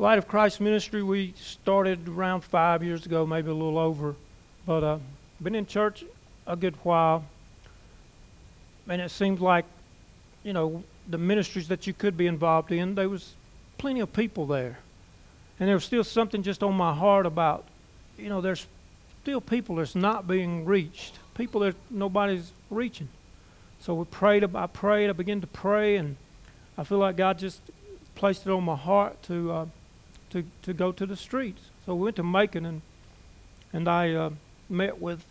Light of Christ Ministry, we started around 5 years ago, maybe a little over. But been in church a good while. And it seems like, the ministries that you could be involved in, there was plenty of people there. And there was still something just on my heart about, there's still people that's not being reached. People that nobody's reaching. So I began to pray, and I feel like God just placed it on my heart to go to the streets. So we went to Macon, and I met with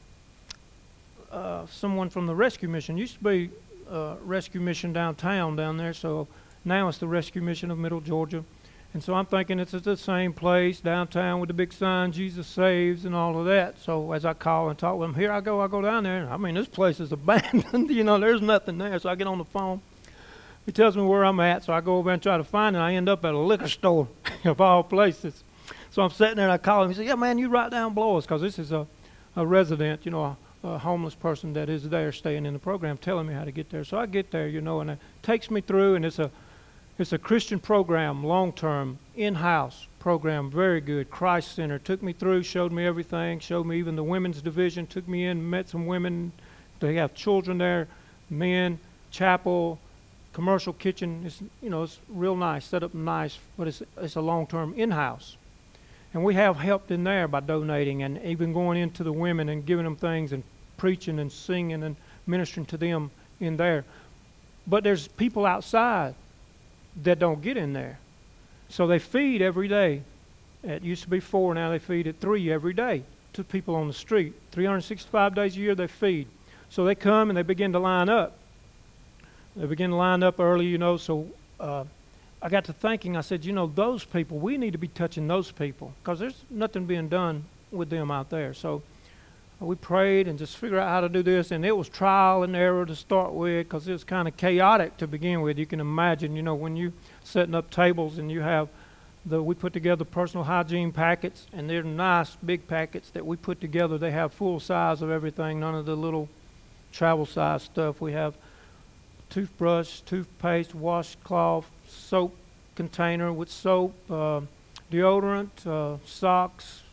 someone from the rescue mission. Used to be rescue mission downtown down there, so now it's the rescue mission of Middle Georgia. And so I'm thinking it's at the same place downtown with the big sign, Jesus Saves, and all of that. So as I call and talk with him, here I go down there. I mean, this place is abandoned. There's nothing there. So I get on the phone. He tells me where I'm at, so I go over and try to find it. I end up at a liquor store of all places. So I'm sitting there and I call him. He said, yeah, man, you right down below us, because this is a resident, a homeless person that is there staying in the program, telling me how to get there. So I get there, and it takes me through, and it's a Christian program, long-term, in-house program, very good, Christ Center. Took me through, showed me everything, showed me even the women's division, took me in, met some women. They have children there, men, chapel, commercial kitchen. It's real nice, set up nice, but it's a long-term in-house. And we have helped in there by donating and even going into the women and giving them things and preaching and singing and ministering to them in there. But there's people outside that don't get in there. So they feed every day. It used to be 4, now they feed at 3 every day to people on the street. 365 days a year they feed. So they come and they begin to line up. They begin to line up early, so I got to thinking, I said, those people, we need to be touching those people, because there's nothing being done with them out there. So we prayed and just figured out how to do this, and it was trial and error to start with, because it was kind of chaotic to begin with. You can imagine, when you setting up tables and you have we put together personal hygiene packets, and they're nice big packets that we put together. They have full size of everything, none of the little travel size stuff. We have toothbrush, toothpaste, washcloth, soap container with soap, deodorant, socks,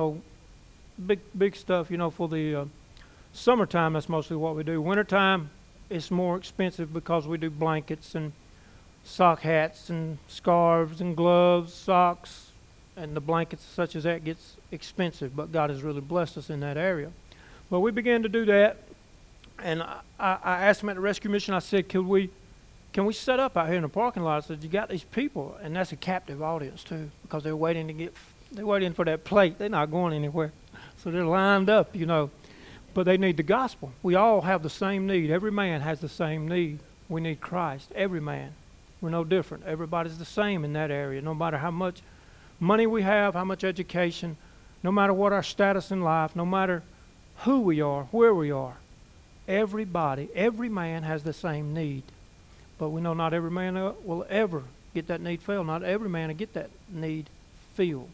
big stuff, for the summertime. That's mostly what we do. Wintertime, it's more expensive because we do blankets and sock hats and scarves and gloves, socks, and the blankets such as that gets expensive, but God has really blessed us in that area. Well, we began to do that, and I asked them at the rescue mission, I said, can we set up out here in the parking lot? I said, you got these people, and that's a captive audience too, because they're waiting for that plate. They're not going anywhere. So they're lined up, but they need the gospel. We all have the same need. Every man has the same need. We need Christ. Every man. We're no different. Everybody's the same in that area. No matter how much money we have, how much education, no matter what our status in life, no matter who we are, where we are, every man has the same need. But we know not every man will ever get that need filled. Not every man will get that need filled.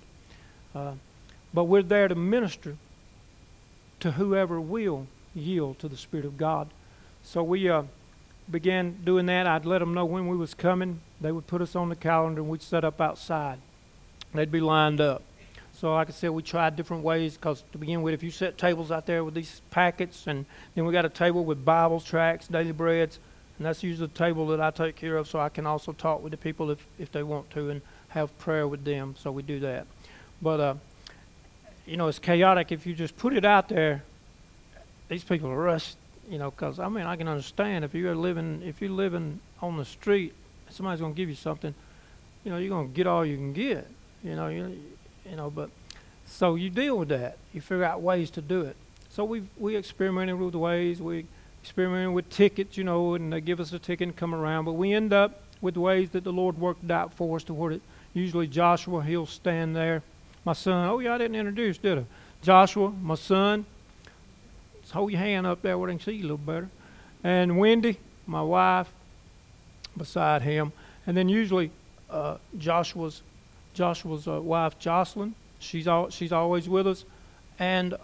But we're there to minister to whoever will yield to the Spirit of God. So we began doing that. I'd let them know when we was coming. They would put us on the calendar, and we'd set up outside. They'd be lined up. So like I said, we tried different ways, because to begin with, if you set tables out there with these packets, and then we got a table with Bibles, tracts, daily breads, and that's usually the table that I take care of, so I can also talk with the people if they want to and have prayer with them. So we do that. But it's chaotic if you just put it out there. These people are rushed, because I can understand if you're living on the street, somebody's going to give you something, you're going to get all you can get, but so you deal with that. You figure out ways to do it. So we experimented with ways. We experimented with tickets, and they give us a ticket and come around. But we end up with ways that the Lord worked out for us to where usually Joshua, he'll stand there. My son, I didn't introduce, did I? Joshua, my son. Just hold your hand up there where they can see you a little better. And Wendy, my wife, beside him. And then usually Joshua's wife, Jocelyn, she's always with us. And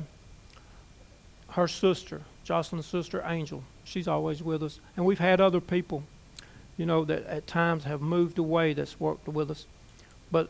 her sister, Jocelyn's sister, Angel, she's always with us. And we've had other people, that at times have moved away that's worked with us. But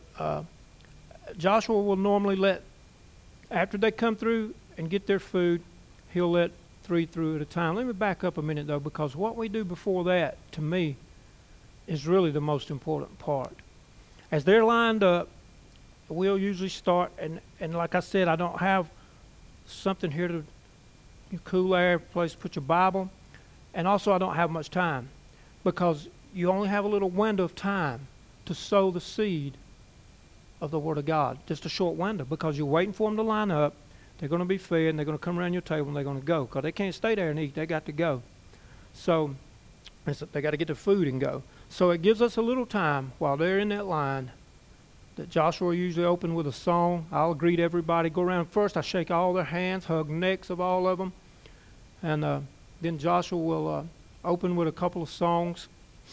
Joshua will normally let, after they come through and get their food, he'll let 3 through at a time. Let me back up a minute, though, because what we do before that, to me, is really the most important part. As they're lined up, we'll usually start, and like I said, I don't have something here to cool air, place to put your Bible, and also I don't have much time, because you only have a little window of time to sow the seed of the Word of God. Just a short window, because you're waiting for them to line up. They're going to be fed, and they're going to come around your table, and they're going to go, because they can't stay there and eat. They got to go. So they got to get their food and go. So it gives us a little time while they're in that line that Joshua usually open with a song. I'll greet everybody. Go around first. I shake all their hands, hug necks of all of them. And then Joshua will open with a couple of songs.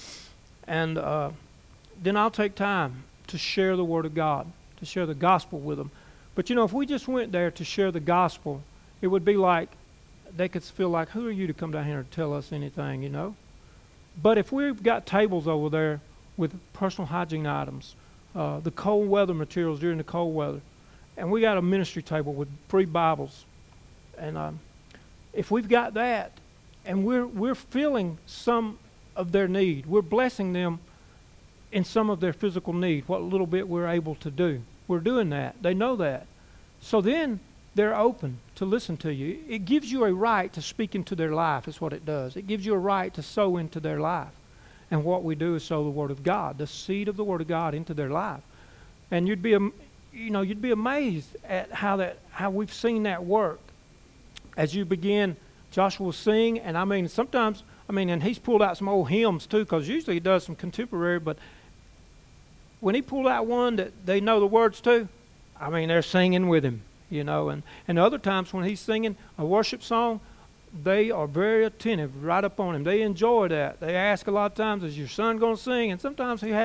And then I'll take time to share the Word of God, to share the gospel with them. But, you know, if we just went there to share the gospel, it would be like they could feel like, who are you to come down here and tell us anything, you know? But if we've got tables over there with personal hygiene items, the cold weather materials during the cold weather, and we got a ministry table with free Bibles, and if we've got that, and we're filling some of their need, we're blessing them in some of their physical need, what little bit we're able to do. We're doing that. They know that. So then they're open to listen to you. It gives you a right to speak into their life, is what it does. It gives you a right to sow into their life. And what we do is sow the Word of God, the seed of the Word of God into their life. And you'd be amazed at how we've seen that work. As you begin, Joshua will sing, and and he's pulled out some old hymns too, because usually he does some contemporary, but when he pulled out one that they know the words to, they're singing with him, you know. And other times when he's singing a worship song, they are very attentive right up on him. They enjoy that. They ask a lot of times, is your son going to sing? And sometimes he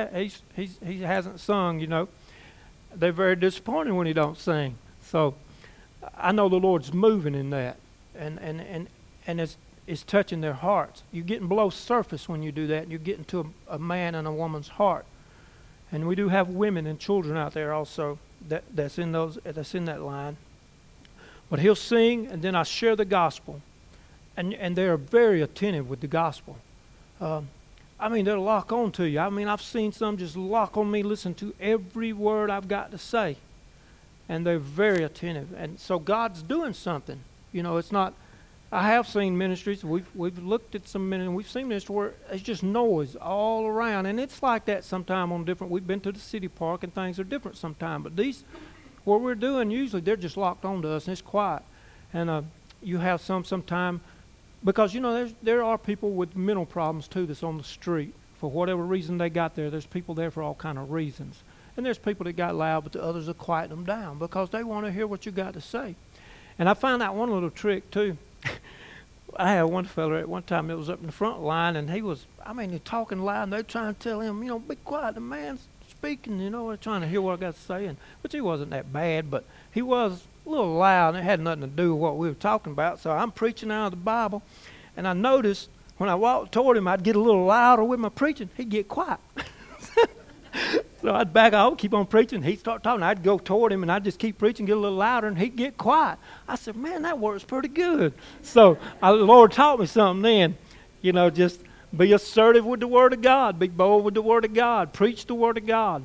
hasn't sung, you know. They're very disappointed when he don't sing. So I know the Lord's moving in that, and it's touching their hearts. You're getting below surface when you do that. You're getting to a man and a woman's heart. And we do have women and children out there also that's in that line. But he'll sing, and then I share the gospel, and they are very attentive with the gospel. They'll lock on to you. I've seen some just lock on me, listen to every word I've got to say, and they're very attentive. And so God's doing something. You know, it's not. I have seen ministries. We've looked at some ministries. We've seen ministries where it's just noise all around, and it's like that sometime on different. We've been to the city park, and things are different sometime. But these, what we're doing, usually they're just locked on to us, and it's quiet. And you have sometime, because you know there are people with mental problems too that's on the street for whatever reason they got there. There's people there for all kind of reasons, and there's people that got loud, but the others will quiet them down because they want to hear what you got to say. And I found out one little trick too. I had one fella at one time that was up in the front line, and he was, he's talking loud, and they're trying to tell him, be quiet, the man's speaking, they're trying to hear what I got to say. But he wasn't that bad, but he was a little loud, and it had nothing to do with what we were talking about. So I'm preaching out of the Bible, and I noticed when I walked toward him, I'd get a little louder with my preaching. He'd get quiet. So I'd back off, keep on preaching. He'd start talking. I'd go toward him, and I'd just keep preaching, get a little louder, and he'd get quiet. I said, man, that works pretty good. So the Lord taught me something then. Just be assertive with the Word of God. Be bold with the Word of God. Preach the Word of God.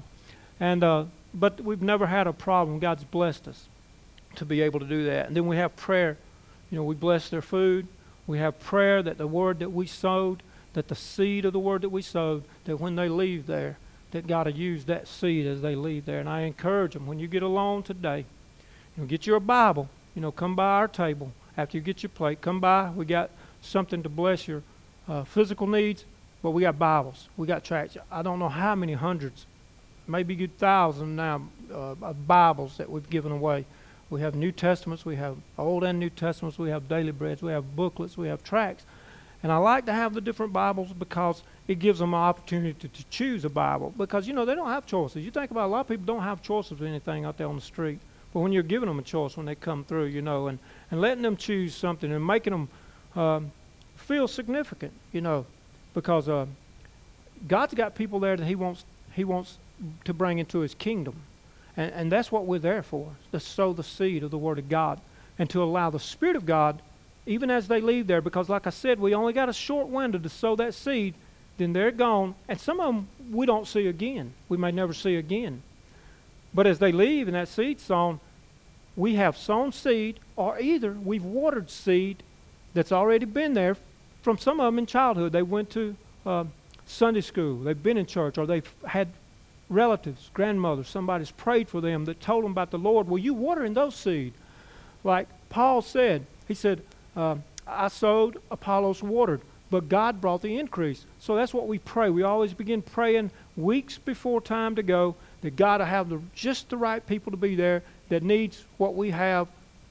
But we've never had a problem. God's blessed us to be able to do that. And then we have prayer. We bless their food. We have prayer that the word that we sowed, that the seed of the word that we sowed, that when they leave there, that God will use that seed as they leave there. And I encourage them, when you get alone today, get your Bible, come by our table. After you get your plate, come by. We got something to bless your physical needs, but we got Bibles. We got tracts. I don't know how many hundreds, maybe a thousand now, of Bibles that we've given away. We have New Testaments. We have Old and New Testaments. We have daily breads. We have booklets. We have tracts. And I like to have the different Bibles because it gives them an opportunity to choose a Bible. Because, they don't have choices. You think about it, a lot of people don't have choices of anything out there on the street. But when you're giving them a choice when they come through, and letting them choose something and making them feel significant, because God's got people there that He wants to bring into His kingdom. And that's what we're there for, to sow the seed of the Word of God and to allow the Spirit of God, even as they leave there, because like I said, we only got a short window to sow that seed, then they're gone. And some of them we don't see again. We may never see again. But as they leave and that seed's sown, we have sown seed, or either we've watered seed that's already been there from some of them in childhood. They went to Sunday school. They've been in church, or they've had relatives, grandmothers, somebody's prayed for them that told them about the Lord. Well, you watering those seed. Like Paul said, he said, I sowed, Apollos watered, but God brought the increase. So that's what we pray. We always begin praying weeks before time to go, that God will have just the right people to be there that needs what we have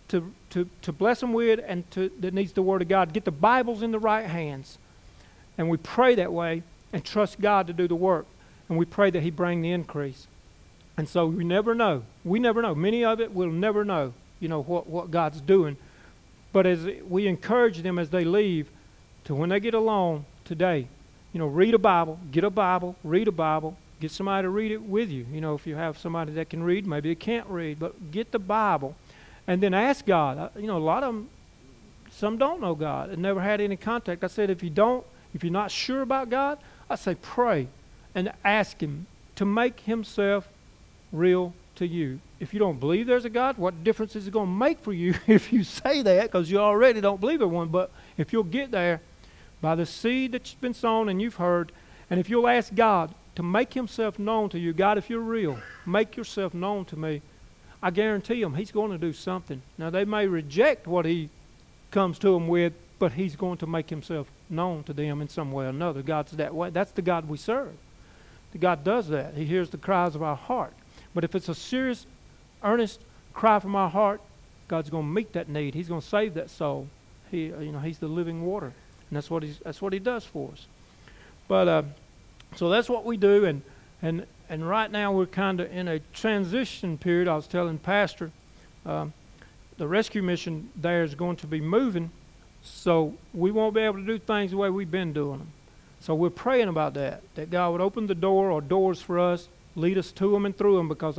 to bless them with, and that needs the Word of God. Get the Bibles in the right hands. And we pray that way and trust God to do the work. And we pray that He bring the increase. And so we never know. We never know. Many of it we'll never know, what God's doing. But as we encourage them as they leave, to when they get along today, read a Bible, get a Bible, read a Bible, get somebody to read it with you. If you have somebody that can read, maybe they can't read, but get the Bible. And then ask God. A lot of them, some don't know God and never had any contact. I said, if you're not sure about God, I say pray and ask Him to make Himself real to you. If you don't believe there's a God, what difference is it going to make for you if you say that, because you already don't believe in one? But if you'll get there by the seed that's been sown and you've heard, and if you'll ask God to make Himself known to you, God, if you're real, make yourself known to me, I guarantee them He's going to do something. Now, they may reject what He comes to them with, but He's going to make Himself known to them in some way or another. God's that way. That's the God we serve. The God does that. He hears the cries of our heart. But if it's a serious, earnest cry from our heart, God's going to meet that need. He's going to save that soul. He's the living water, and that's what He does for us. But so that's what we do, and right now we're kind of in a transition period. I was telling Pastor, the rescue mission there is going to be moving, so we won't be able to do things the way we've been doing them. So we're praying about that God would open the door or doors for us, lead us to them and through them, because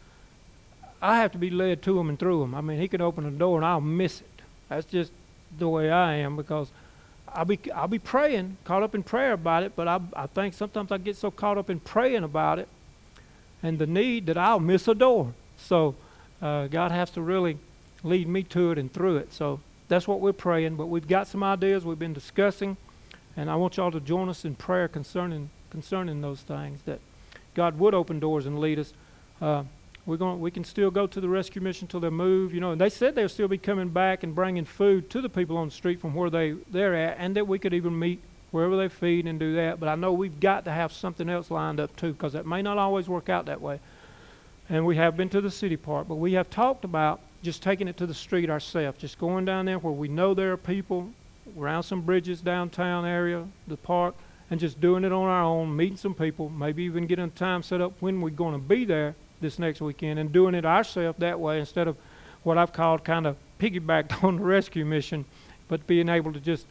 I have to be led to them and through them. I mean, He could open a door and I'll miss it. That's just the way I am, because I'll be praying, caught up in prayer about it, but I think sometimes I get so caught up in praying about it and the need that I'll miss a door. So God has to really lead me to it and through it. So that's what we're praying, but we've got some ideas we've been discussing, and I want y'all to join us in prayer concerning those things, that God would open doors and lead us. We can still go to the rescue mission till they move, and they said they'll still be coming back and bringing food to the people on the street from where they're at, and that we could even meet wherever they feed and do that. But I know we've got to have something else lined up too, because that may not always work out that way. And we have been to the city park, but we have talked about just taking it to the street ourselves, just going down there where we know there are people, around some bridges, downtown area, the park, and just doing it on our own, meeting some people, maybe even getting a time set up when we're going to be there this next weekend, and doing it ourselves that way, instead of what I've called kind of piggybacked on the rescue mission, but being able to just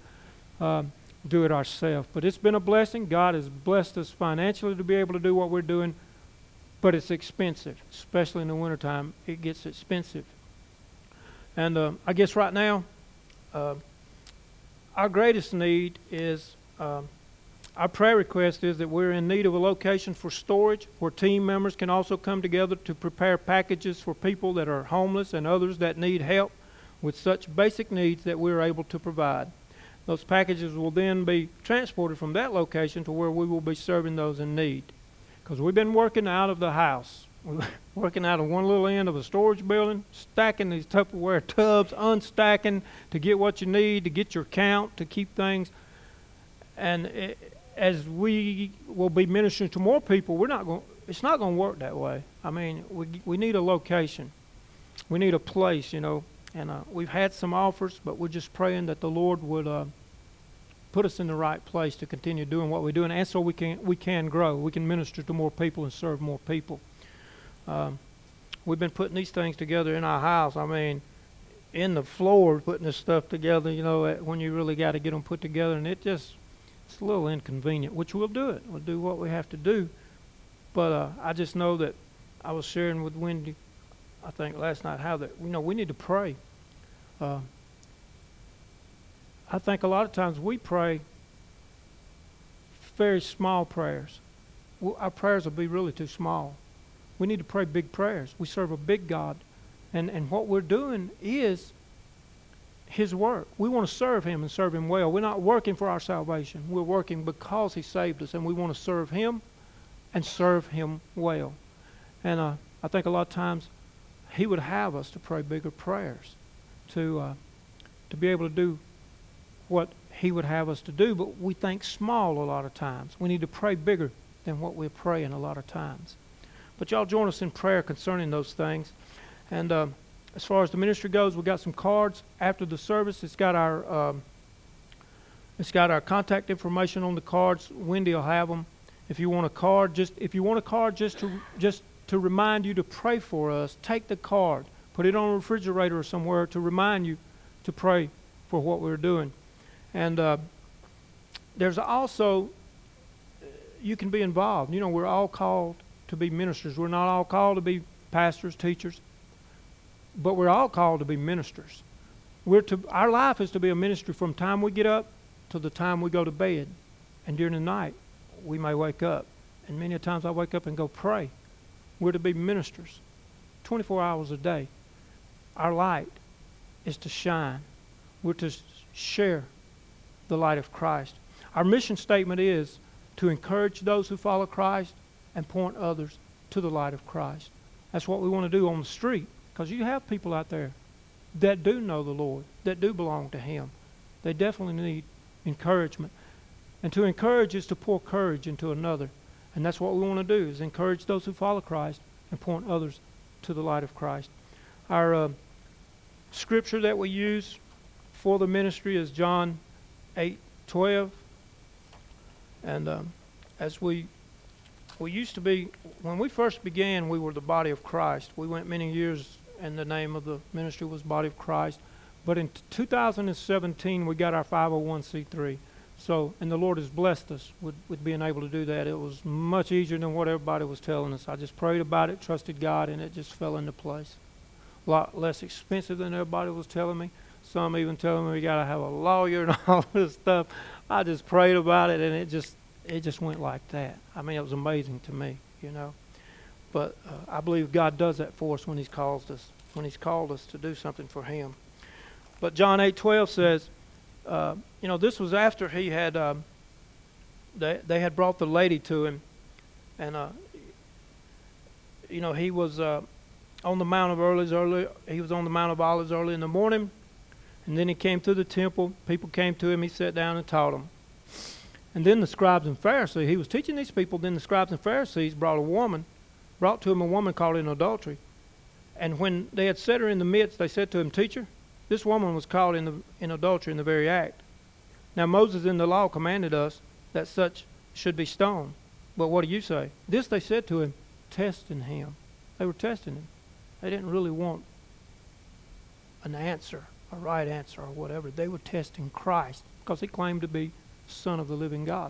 do it ourselves. But it's been a blessing. God has blessed us financially to be able to do what we're doing, but it's expensive, especially in the wintertime. It gets expensive. And I guess right now, our greatest need is, our prayer request is that we're in need of a location for storage where team members can also come together to prepare packages for people that are homeless and others that need help with such basic needs that we're able to provide. Those packages will then be transported from that location to where we will be serving those in need. Because we've been working out of the house. We're working out of one little end of a storage building, stacking these Tupperware tubs, unstacking to get what you need, to get your count, to keep things. And as we will be ministering to more people, it's not going to work that way. I mean, we need a location. We need a place, and we've had some offers, but we're just praying that the Lord would put us in the right place to continue doing what we're doing, and so we can grow. We can minister to more people and serve more people. We've been putting these things together in our house. I mean, in the floor, putting this stuff together, when you really got to get them put together, and it's a little inconvenient, which we'll do it. We'll do what we have to do. But I just know that I was sharing with Wendy, I think last night, how that we need to pray. I think a lot of times we pray very small prayers. Our prayers will be really too small. We need to pray big prayers. We serve a big God. And what we're doing is His work. We want to serve Him and serve Him well. We're not working for our salvation. We're working because He saved us, and we want to serve Him and serve Him well. And I think a lot of times He would have us to pray bigger prayers, to be able to do what He would have us to do, but we think small a lot of times. We need to pray bigger than what we're praying a lot of times. But y'all join us in prayer concerning those things. And as far as the ministry goes, we got some cards after the service. It's got our contact information on the cards. Wendy will have them. If you want a card, just to remind you to pray for us, take the card, put it on a refrigerator or somewhere to remind you to pray for what we're doing. And there's also, you can be involved. We're all called to be ministers. We're not all called to be pastors, teachers, but we're all called to be ministers. Our life is to be a ministry from the time we get up to the time we go to bed. And during the night, we may wake up. And many times I wake up and go pray. We're to be ministers 24 hours a day. Our light is to shine. We're to share the light of Christ. Our mission statement is to encourage those who follow Christ and point others to the light of Christ. That's what we want to do on the street, because you have people out there that do know the Lord, that do belong to Him. They definitely need encouragement. And to encourage is to pour courage into another. And that's what we want to do, is encourage those who follow Christ and point others to the light of Christ. Our scripture that we use for the ministry is John 8:12. And as we used to be, when we first began, we were the body of Christ. We went many years, and the name of the ministry was Body of Christ. But in 2017, we got our 501c3. So, and the Lord has blessed us with being able to do that. It was much easier than what everybody was telling us. I just prayed about it, trusted God, and it just fell into place. A lot less expensive than everybody was telling me. Some even telling me we got to have a lawyer and all this stuff. I just prayed about it, and it just went like that. I mean, it was amazing to me, But I believe God does that for us when He's called us to do something for Him. But John 8:12 says, this was after he had, they had brought the lady to him, and he was on the Mount of Olives early. He was on the Mount of Olives early in the morning, and then he came to the temple. People came to him. He sat down and taught them. And then the scribes and Pharisees, he was teaching these people. Then the scribes and Pharisees brought to him a woman caught in adultery. And when they had set her in the midst, they said to him, "Teacher, this woman was caught in adultery in the very act. Now Moses in the law commanded us that such should be stoned. But what do you say?" This they said to him, testing him. They were testing him. They didn't really want an answer, a right answer or whatever. They were testing Christ because He claimed to be Son of the living God,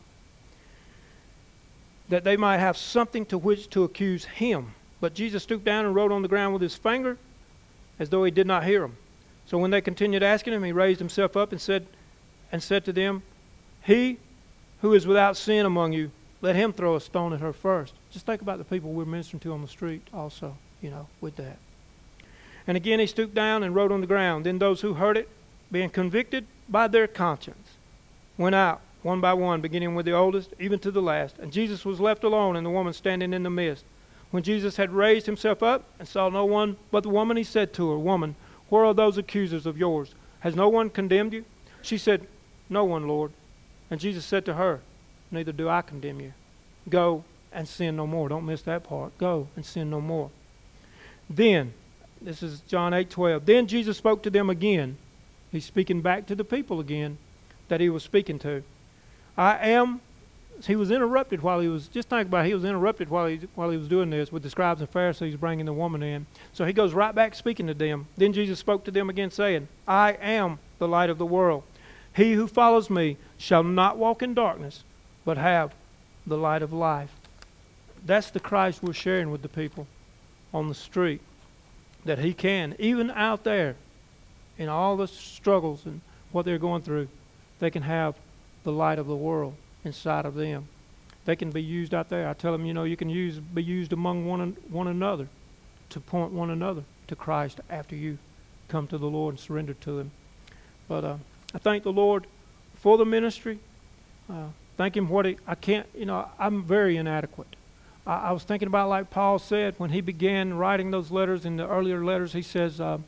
that they might have something to which to accuse Him. But Jesus stooped down and wrote on the ground with His finger, as though He did not hear them. So when they continued asking Him, He raised Himself up and said to them, "He who is without sin among you, let him throw a stone at her first." Just think about the people we're ministering to on the street also, with that. And again He stooped down and wrote on the ground. Then those who heard it, being convicted by their conscience, went out one by one, beginning with the oldest, even to the last. And Jesus was left alone, and the woman standing in the midst. When Jesus had raised Himself up and saw no one but the woman, He said to her, "Woman, where are those accusers of yours? Has no one condemned you?" She said, "No one, Lord." And Jesus said to her, "Neither do I condemn you. Go and sin no more." Don't miss that part. Go and sin no more. Then, this is John 8:12. Then Jesus spoke to them again. He's speaking back to the people again that He was speaking to. He was interrupted while he was, just think about it, he was interrupted while he was doing this with the scribes and Pharisees bringing the woman in. So He goes right back speaking to them. Then Jesus spoke to them again, saying, "I am the light of the world. He who follows me shall not walk in darkness, but have the light of life." That's the Christ we're sharing with the people on the street. That He can, even out there, in all the struggles and what they're going through, they can have the light of the world inside of them. They can be used out there. I tell them, you can be used among one another to point one another to Christ after you come to the Lord and surrender to Him. But I thank the Lord for the ministry. Thank Him I can't, I'm very inadequate. I was thinking about, like Paul said, when he began writing those letters, in the earlier letters, he says, I'm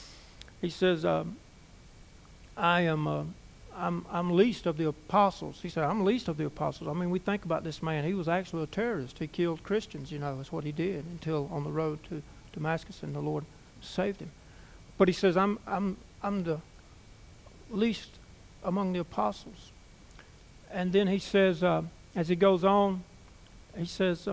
least of the apostles. He said, I'm least of the apostles. I mean, we think about this man. He was actually a terrorist. He killed Christians, that's what he did, until on the road to Damascus, and the Lord saved him. But he says, I'm the least among the apostles. And then he says, as he goes on, he says,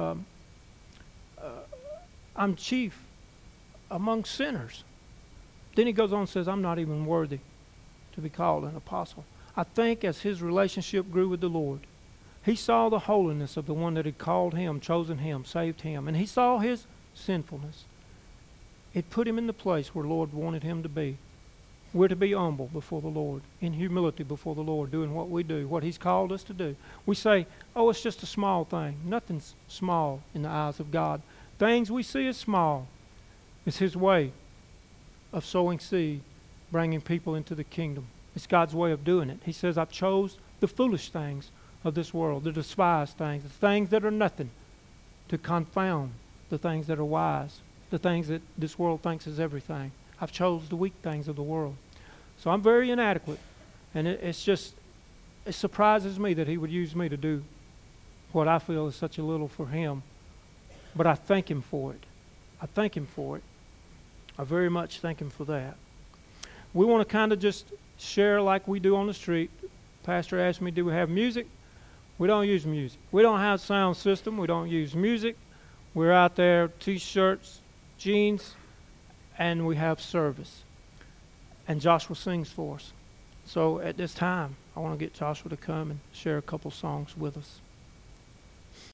I'm chief among sinners. Then he goes on and says, I'm not even worthy to be called an apostle. I think as his relationship grew with the Lord, he saw the holiness of the one that had called him, chosen him, saved him, and he saw his sinfulness. It put him in the place where the Lord wanted him to be. We're to be humble before the Lord, in humility before the Lord, doing what we do, what He's called us to do. We say, oh, it's just a small thing. Nothing's small in the eyes of God. Things we see as small. It's His way of sowing seed, bringing people into the kingdom. It's God's way of doing it. He says, I chose the foolish things of this world, the despised things, the things that are nothing, to confound the things that are wise, the things that this world thinks is everything. I've chose the weak things of the world. So I'm very inadequate. And it surprises me that He would use me to do what I feel is such a little for Him. But I thank Him for it. I thank Him for it. I very much thank Him for that. We want to kind of just share like we do on the street. Pastor asked me, do we have music? We don't use music. We don't have sound system. We don't use music. We're out there, T-shirts, jeans, and we have service. And Joshua sings for us. So at this time, I want to get Joshua to come and share a couple songs with us.